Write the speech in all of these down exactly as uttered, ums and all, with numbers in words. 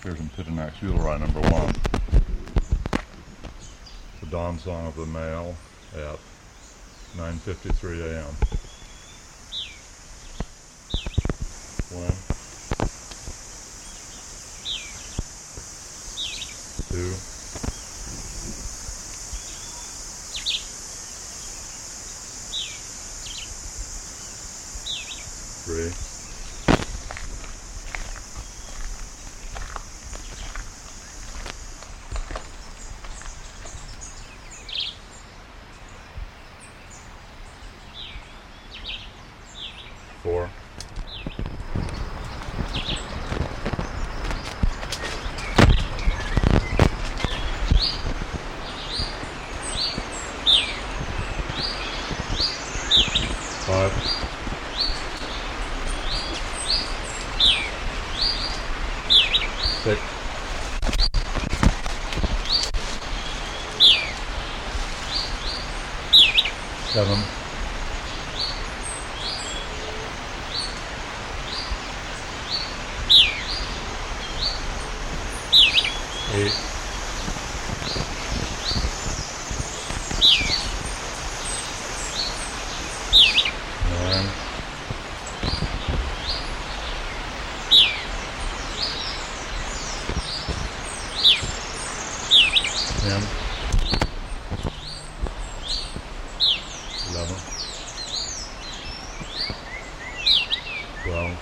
Here's Impidinax Euleri number one. The dawn song of the male at nine fifty-three a m One, two, three, four, five, six, seven, eight, nine, ten, eleven, twelve,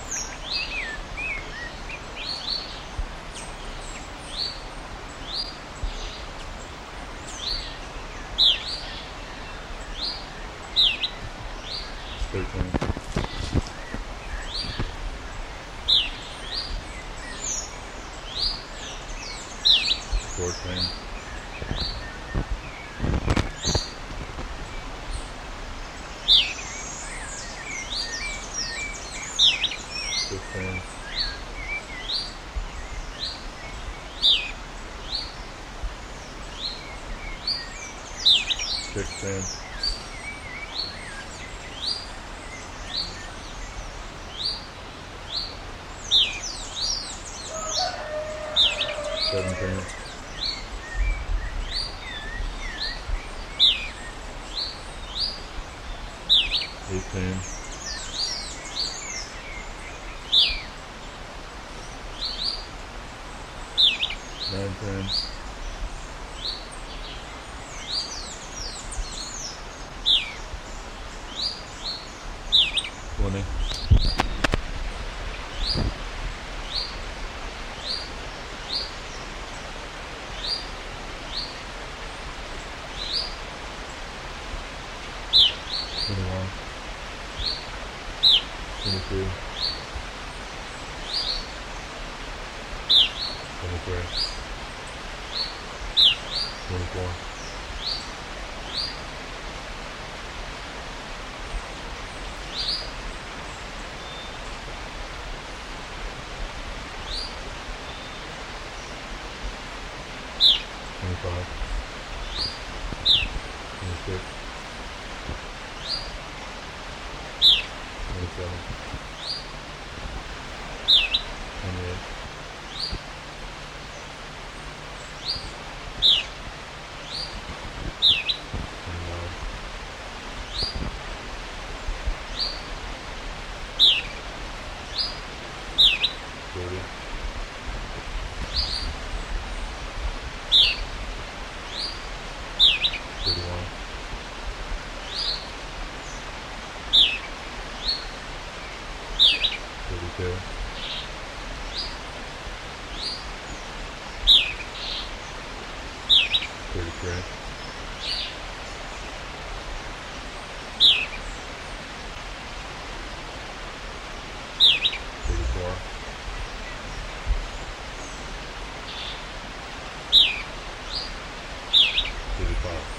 thirteen, fourteen, fifteen, sixteen, seventeen, eighteen, nineteen, twenty, twenty-one, twenty-two, twenty-three, twenty-four, twenty-five, twenty-six, twenty-seven, twenty-eight, twenty-nine, thirty, thirty-one, thirty-two, thirty-three,